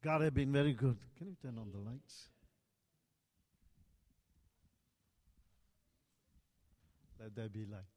God has been very good. Can you turn on the lights? Let there be light.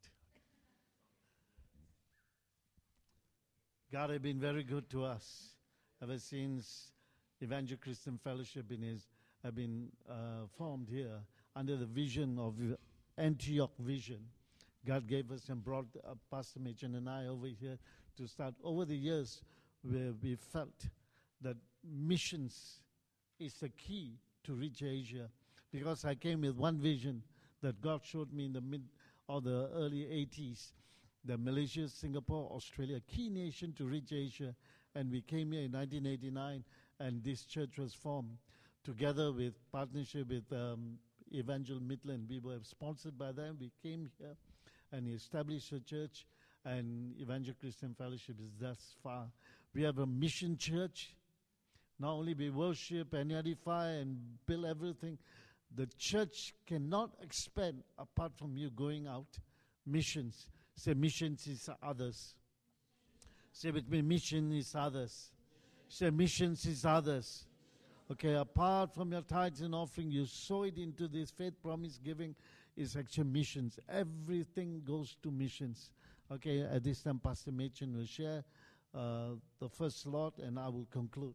God has been very good to us ever since Evangel Christian Fellowship have been formed here under the vision of Antioch Vision. God gave us and brought Pastor Machen and I over here to start. Over the years, where we felt that missions is the key to reach Asia, because I came with one vision that God showed me in the mid or the early 80s, that Malaysia, Singapore, Australia, key nation to reach Asia. And we came here in 1989, and this church was formed together with partnership with Evangel Midland. We were sponsored by them. We came here and established a church, and Evangel Christian Fellowship is thus far. We have a mission church. Not only we worship and edify and build everything, the church cannot expand apart from you going out. Missions. Say missions is others. Say with me, mission is others. Say missions is others. Okay, apart from your tithes and offering, you sow it into this faith promise giving is actually missions. Everything goes to missions. Okay, at this time, Pastor Machen will share the first slot, and I will conclude.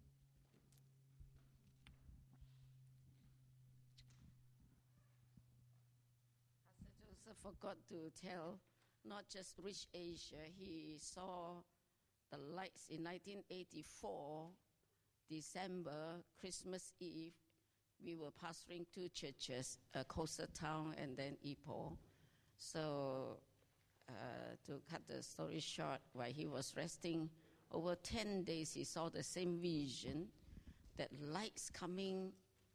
Pastor Joseph forgot to tell, not just Reach Asia, he saw the lights in 1984, December, Christmas Eve. We were pastoring two churches, Coastal Town and then Ipoh. So to cut the story short, while he was resting, over 10 days he saw the same vision, that lights coming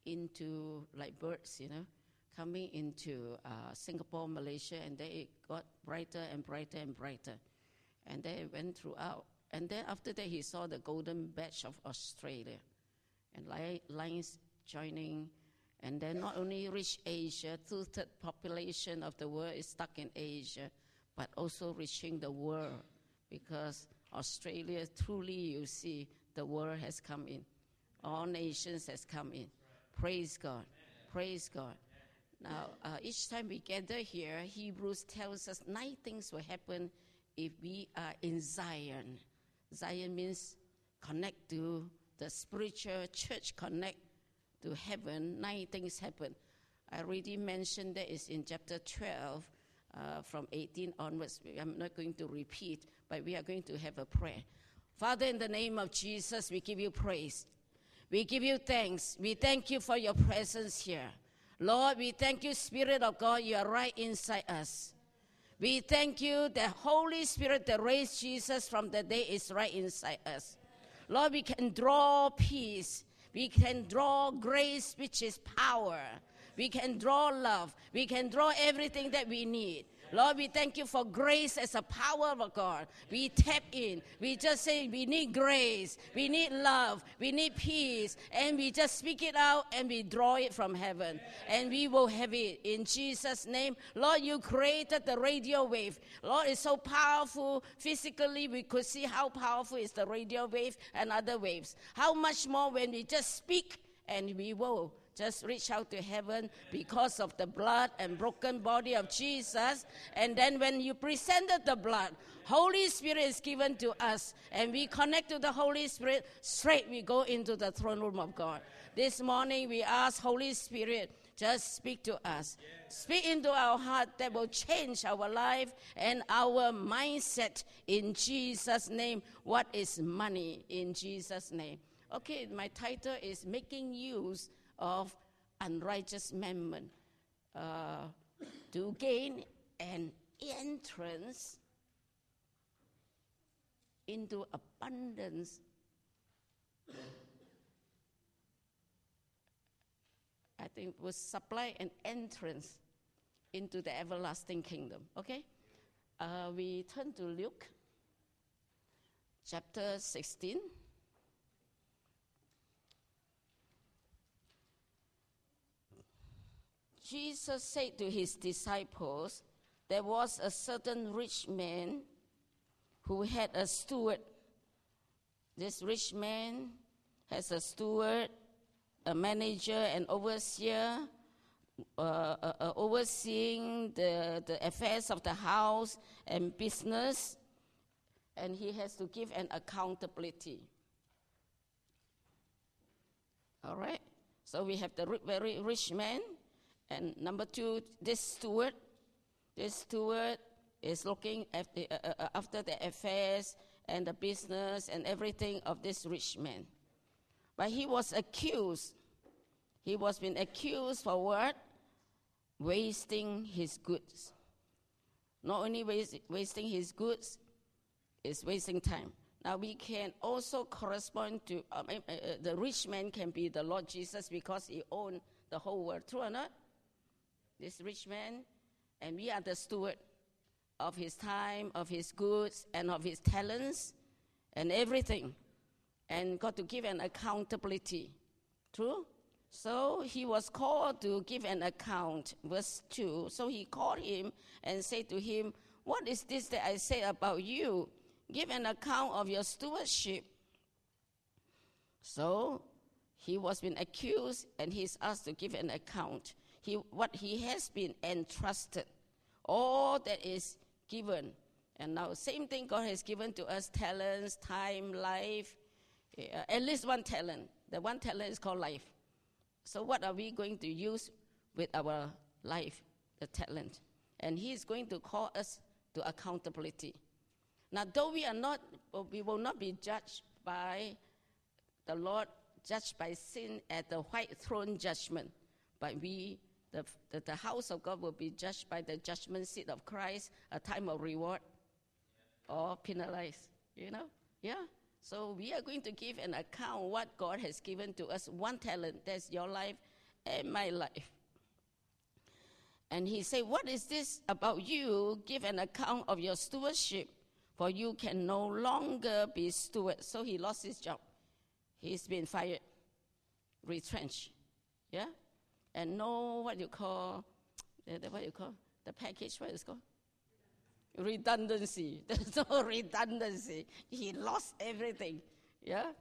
into, like birds, coming into Singapore, Malaysia, and then it got brighter and brighter and brighter. And then it went throughout. And then after that, he saw the golden badge of Australia, and lines joining. And then not only Reach Asia, 2/3 population of the world is stuck in Asia, but also reaching the world, because Australia, truly, you see, the world has come in. All nations has come in. Praise God. Praise God. Now, each time we gather here, Hebrews tells us 9 things will happen if we are in Zion. Zion means connect to the spiritual church, connect to heaven. 9 things happen. I already mentioned that is in chapter 12, from 18 onwards. I'm not going to repeat, but we are going to have a prayer. Father, in the name of Jesus, we give you praise. We give you thanks. We thank you for your presence here. Lord, we thank you, Spirit of God, you are right inside us. We thank you, the Holy Spirit that raised Jesus from the dead is right inside us. Lord, we can draw peace. We can draw grace, which is power. We can draw love. We can draw everything that we need. Lord, we thank you for grace as a power of God. We tap in. We just say we need grace. We need love. We need peace. And we just speak it out and we draw it from heaven. And we will have it in Jesus' name. Lord, you created the radio wave. Lord, it's so powerful. Physically, we could see how powerful is the radio wave and other waves. How much more when we just speak and we will just reach out to heaven because of the blood and broken body of Jesus. And then when you presented the blood, Holy Spirit is given to us. And we connect to the Holy Spirit, straight we go into the throne room of God. This morning we ask Holy Spirit, just speak to us. Speak into our heart that will change our life and our mindset in Jesus' name. What is money in Jesus' name? Okay, my title is Making Use of Unrighteous Mammon, to gain an entrance into abundance. I think will supply an entrance into the everlasting kingdom. Okay? We turn to Luke chapter 16. Jesus said to his disciples, there was a certain rich man who had a steward. This rich man has a steward, a manager, an overseer, overseeing the affairs of the house and business, and he has to give an accountability. All right? So we have the very rich man, and number two, this steward is looking after the affairs and the business and everything of this rich man. But he was accused. He was being accused for what? Wasting his goods. Not only wasting his goods, it's wasting time. Now we can also correspond to, the rich man can be the Lord Jesus because he owned the whole world. True or not? This rich man, and we are the steward of his time, of his goods, and of his talents, and everything. And got to give an accountability. True? So he was called to give an account. Verse 2. So he called him and said to him, "What is this that I say about you? Give an account of your stewardship." So he was being accused, and he's asked to give an account. What he has been entrusted, all that is given. And now same thing God has given to us: talents, time, life, at least one talent. The one talent is called life. So what are we going to use with our life, the talent? And he is going to call us to accountability. Now, though we will not be judged by the Lord, judged by sin at the white throne judgment, but the house of God will be judged by the judgment seat of Christ, a time of reward or penalized, Yeah. So we are going to give an account what God has given to us. One talent, that's your life and my life. And he said, "What is this about you? Give an account of your stewardship, for you can no longer be steward." So he lost his job. He's been fired, retrenched, yeah? And no, the package, what is it called? Redundancy. There's no redundancy. He lost everything, yeah?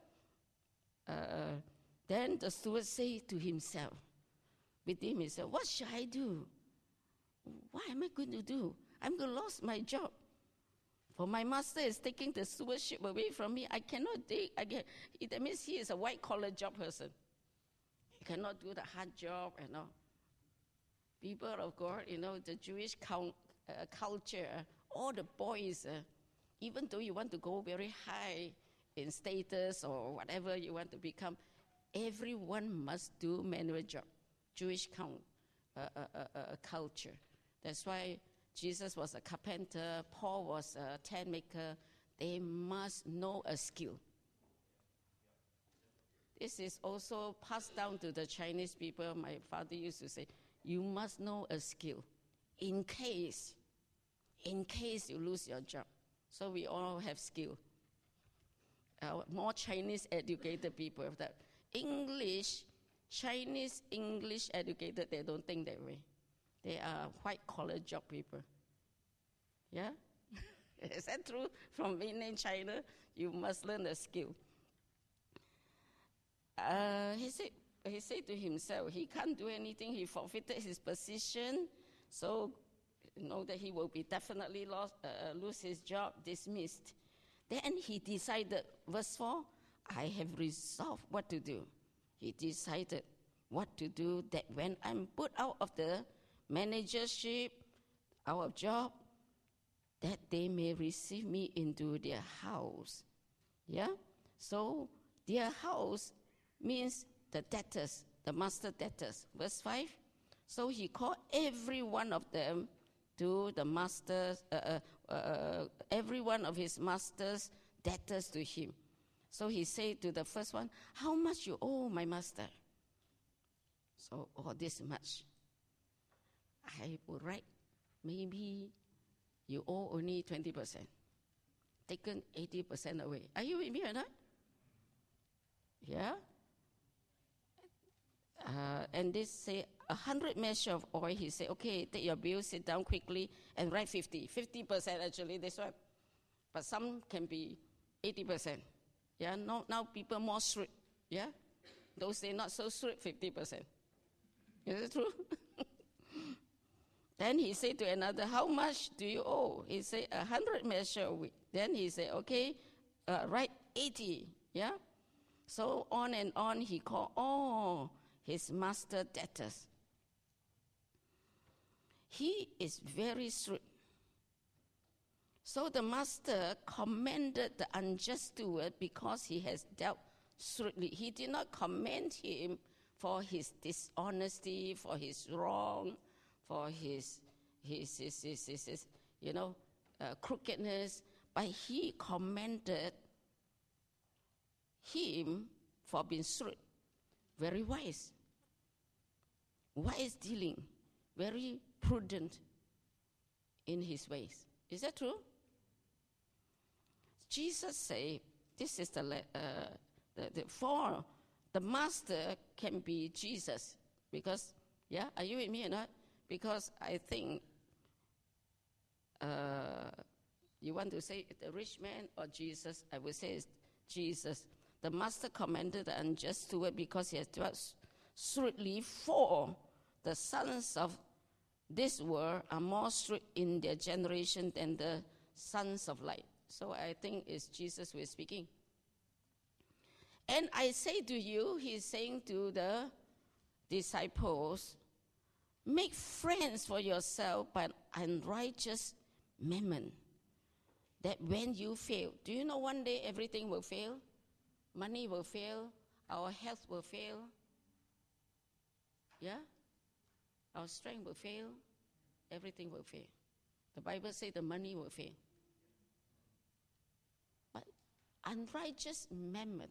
Then the steward said to himself, within himself, "What shall I do? What am I going to do? I'm going to lose my job. For my master is taking the stewardship away from me. I cannot take again." That means he is a white-collar job person. He cannot do the hard job, People of God, the Jewish culture, all the boys, even though you want to go very high in status or whatever you want to become, everyone must do manual job. Jewish culture. That's why Jesus was a carpenter, Paul was a tent maker. They must know a skill. This is also passed down to the Chinese people. My father used to say, you must know a skill in case you lose your job. So we all have skill. More Chinese educated people have that. Chinese English educated, they don't think that way. They are white-collar job people. Yeah? Is that true? From mainland China, you must learn a skill. He said to himself, he can't do anything. He forfeited his position, so know that he will be definitely lose his job, dismissed. Then he decided, verse 4, I have resolved what to do. He decided what to do, that when I'm put out of the managership, out of job, that they may receive me into their house. Yeah? So their house means the debtors, the master debtors. Verse 5, so he called every one of them to the masters, every one of his master's debtors to him. So he said to the first one, how much you owe my master? So, this much. I would write, maybe you owe only 20%. Taken 80% away. Are you with me or not? Yeah? And this say 100 measure of oil. He said, okay, take your bill, sit down quickly, and write 50. 50% actually, this one. But some can be 80%. Yeah, now people more strict. Yeah? Those days not so strict, 50%. Is it true? Then he said to another, how much do you owe? He said, 100 measure a week. Then he said, okay, write 80. Yeah? So on and on he called all his master debtors. He is very strict. So the master commended the unjust steward because he has dealt strictly. He did not commend him for his dishonesty, for his wrong, for his crookedness, but he commended him for being strict, very wise dealing, very prudent in his ways. Is that true? Jesus said, this is the master can be Jesus, because, yeah, are you with me or not? Because I think you want to say the rich man or Jesus? I would say it's Jesus. The master commended the unjust steward because he has dealt shrewdly, for the sons of this world are more strict in their generation than the sons of light. So I think it's Jesus who is speaking. And I say to you, he's saying to the disciples, make friends for yourself by unrighteous mammon, that when you fail, do you know one day everything will fail? Money will fail, our health will fail, yeah? Our strength will fail, everything will fail. The Bible says the money will fail. But unrighteous mammon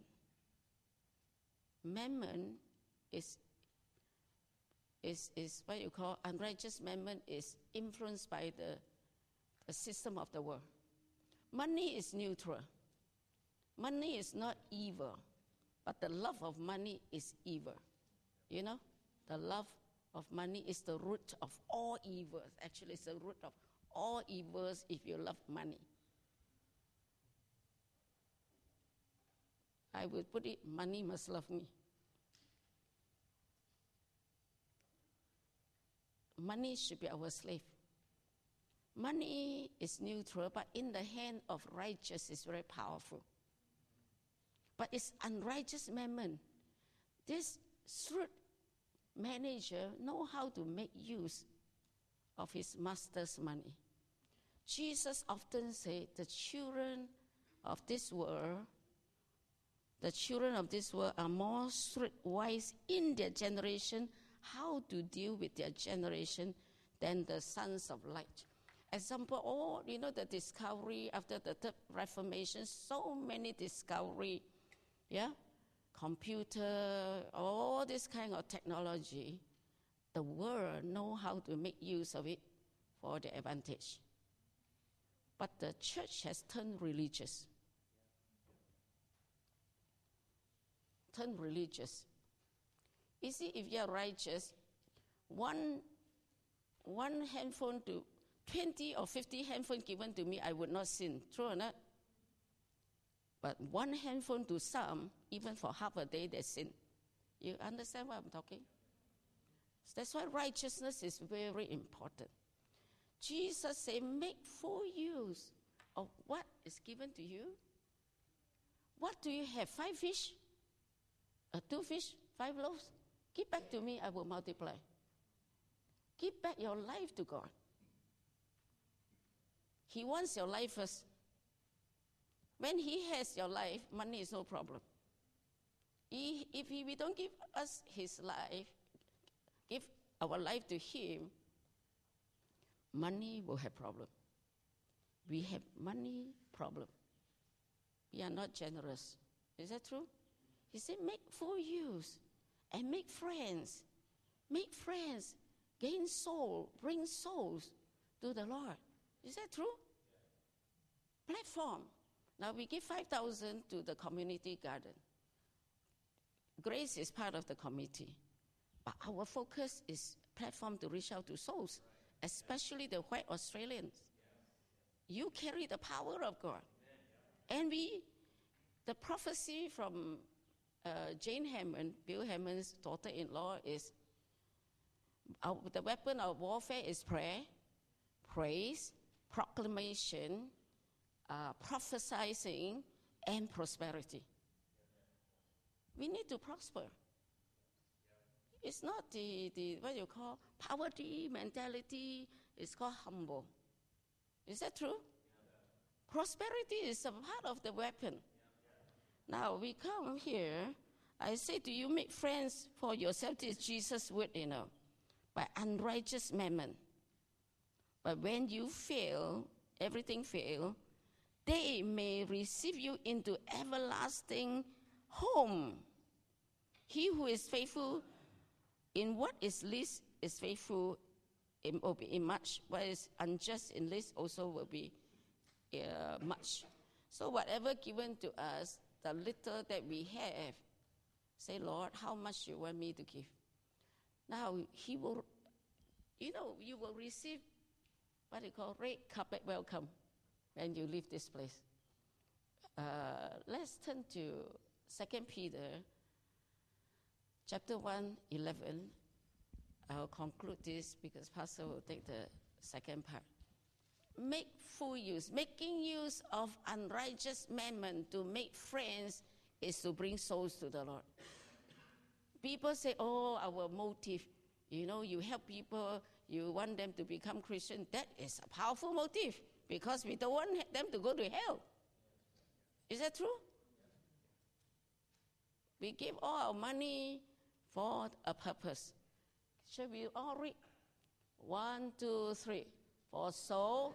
is what you call unrighteous mammon is influenced by the system of the world. Money is neutral. Money is not evil, but the love of money is evil. You know, the love of money is the root of all evils. Actually, it's the root of all evils if you love money. I would put it, money must love me. Money should be our slave. Money is neutral, but in the hand of righteous is very powerful. But it's unrighteous mammon. This shrewd manager knows how to make use of his master's money. Jesus often said, the children of this world are more streetwise in their generation, how to deal with their generation, than the sons of light. Example, the discovery after the Third Reformation, so many discovery, yeah? Computer, all this kind of technology, the world know how to make use of it for their advantage. But the church has turned religious. You see, if you're righteous, one handphone to 20 or 50 handphones given to me, I would not sin. True or not? But one handphone to some, even for half a day, they sin. You understand what I'm talking? That's why righteousness is very important. Jesus said, make full use of what is given to you. What do you have? 5 fish? 2 fish? 5 loaves? Give back to me, I will multiply. Give back your life to God. He wants your life first. When he has your life, money is no problem. If we don't give us his life, give our life to him, money will have problem. We have money problem. We are not generous. Is that true? He said, make full use and make friends. Make friends. Gain soul. Bring souls to the Lord. Is that true? Platform. Now we give 5,000 to the community garden. Grace is part of the committee. But our focus is platform to reach out to souls, especially the white Australians. You carry the power of God. And the prophecy from Jane Hammond, Bill Hammond's daughter-in-law, is the weapon of warfare is prayer, praise, proclamation, prophesying, and prosperity. We need to prosper. It's not the what you call poverty mentality. It's called humble. Is that true? Prosperity is a part of the weapon. Now we come here. I say to you, make friends for yourself. This is Jesus' word, by unrighteous mammon. But when you fail, everything fail, they may receive you into everlasting home. He who is faithful in what is least is faithful in much. What is unjust in least also will be much. So whatever given to us, the little that we have, say, Lord, how much you want me to give? Now, he will, you will receive what they call red carpet welcome when you leave this place. Let's turn to 2 Peter chapter 1:11. I'll conclude this because Pastor will take the second part. Make full use. Making use of unrighteous mammon to make friends is to bring souls to the Lord. People say, our motive, you help people, you want them to become Christian. That is a powerful motive because we don't want them to go to hell. Is that true? We give all our money for a purpose. Shall we all read? 1, 2, 3. For so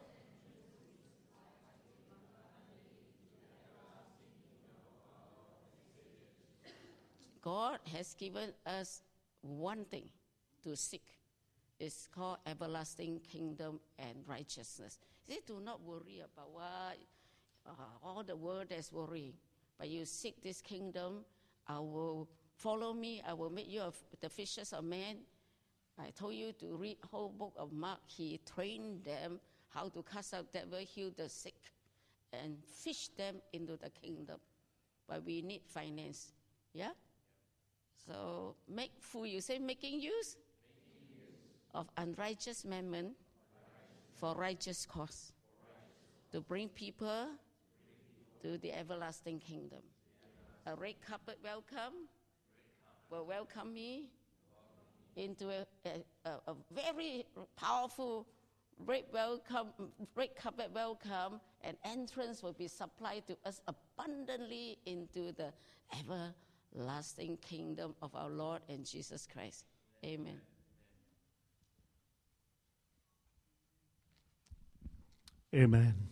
God has given us one thing to seek. It's called everlasting kingdom and righteousness. See, do not worry about what all the world is worrying. But you seek this kingdom, I will follow me, I will make you the fishers of men. I told you to read whole book of Mark. He trained them how to cast out devil, heal the sick, and fish them into the kingdom. But we need finance. Yeah? So make full use. Say making use of unrighteous mammon for righteous cause. To bring people to the everlasting kingdom. A red carpet welcome will welcome me into a very powerful red carpet welcome, and entrance will be supplied to us abundantly into the everlasting kingdom of our Lord and Jesus Christ. Amen. Amen.